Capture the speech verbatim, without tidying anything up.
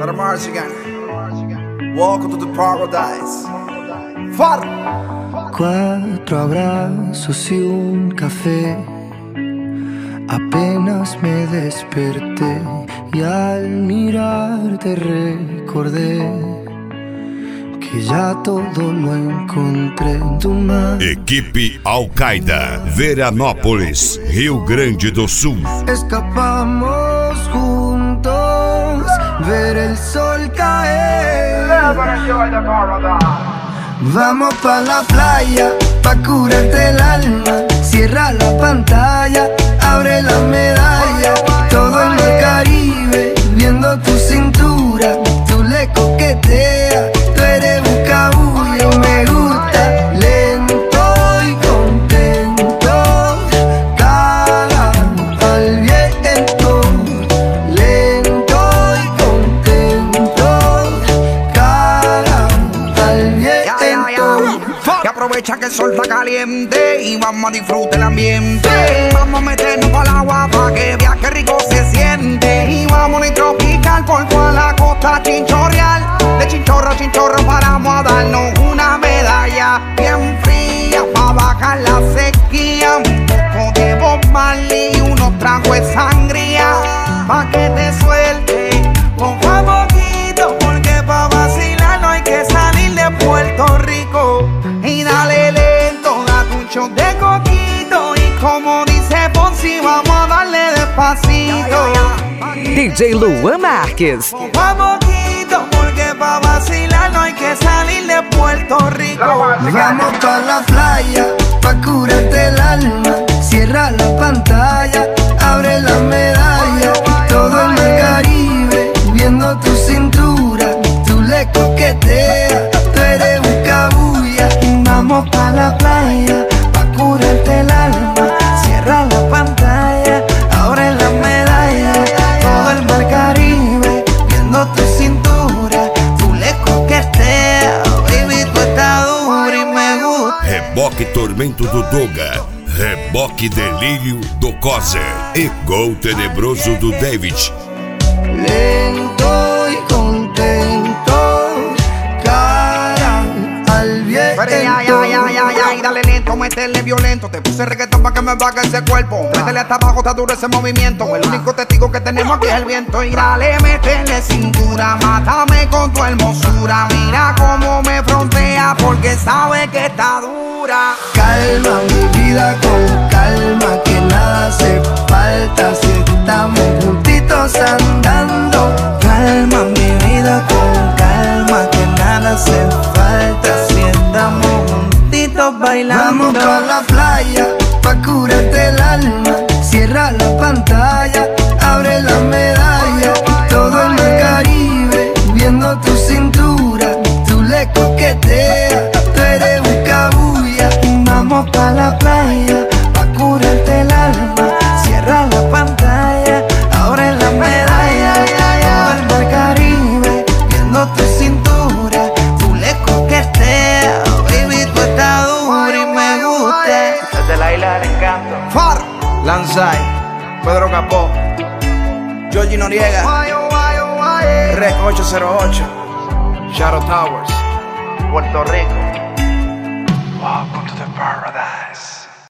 Let Mars again. Welcome to the paradise. Far. Cuatro abrazos y un café. Apenas me desperté y al mirarte recordé que ya todo lo encontré en tu mano. Equipe Al-Qaeda, Veranópolis, Rio Grande do Sul. Escapamos juntos, ver el sol caer. Vamos pa' la playa, pa' curarte el alma. Cierra la pantalla, abre la medalla. Todo el mar Caribe, viendo tu cintura. Tú le coqueteas, tú eres buscabulla. Me gusta, lento y contento. Caga al viento, lento y contento. Caga al viento. Que aprovecha que el sol está caliente y vamos a disfrutar el ambiente. Vamos a meternos para el agua para que veas que rico se siente. Y vamos a tropical por toda la costa chinchorreal. De chinchorro a chinchorro paramos a darnos una medalla bien fría para bajar la sequía. Un poco de Bob Marley y unos tragos de sangría pa' que te suelte poco a poquito, porque pa' vacilar no hay que salir de Puerto Rico. Y dale lento, date un shot de coquito. Y como dice Ponzi, vamos a darle despacito. D J Luan Marques. Poco a poquito, porque pa' vacilar no hay que salir de Puerto Rico. Vamos pa' la playa, pa' curarte el alma. Cierra la pantalla, abre la medalla. Todo el mar Caribe, viendo tu cintura. Tú le coqueteas, tú eres buscabulla. Vamos pa' la playa, pa' curarte el alma. Cierra la pantalla, abre la medalla. Todo el mar Caribe, viendo tu cintura. Tú le coqueteas, baby, tú estás dura y me gusta. Reboque Tormento do Doga, Reboque Delírio do Cozer e Gol Tenebroso do David. Lento y contento, cara al viento. Pero ya, ya, ya, ya, ya, y dale lento, métele violento. Te puse reggaetón pa' que me baje ese cuerpo. Métele hasta abajo, está duro ese movimiento. El único testigo que tenemos aquí es el viento. Y dale, métele cintura, mátame con tu hermosura. Mira cómo me frontea, porque sabe que está dura. Calma mi vida con calma, que nada hace falta si estamos juntitos andando. Calma mi vida con calma, que nada hace falta si estamos juntitos bailando. Vamos pa' la playa, pa' curarte el alma. Cierra la pantalla, abre la medalla. Todo el mar Caribe, viendo tu cintura. Tú le coqueteas, tú eres buscabulla. Vamos pa' la playa, pa' curarte el alma. Cierra la pantalla, abre la medalla. Todo el mar Caribe, viendo tu cintura. Tú le coqueteas, baby, tú estás dura y me gusta. Desde la isla del encanto. Far. Lanzai, Pedro Capó, Georgie Noriega, Rec ocho cero ocho, Shadow Towers, Puerto Rico.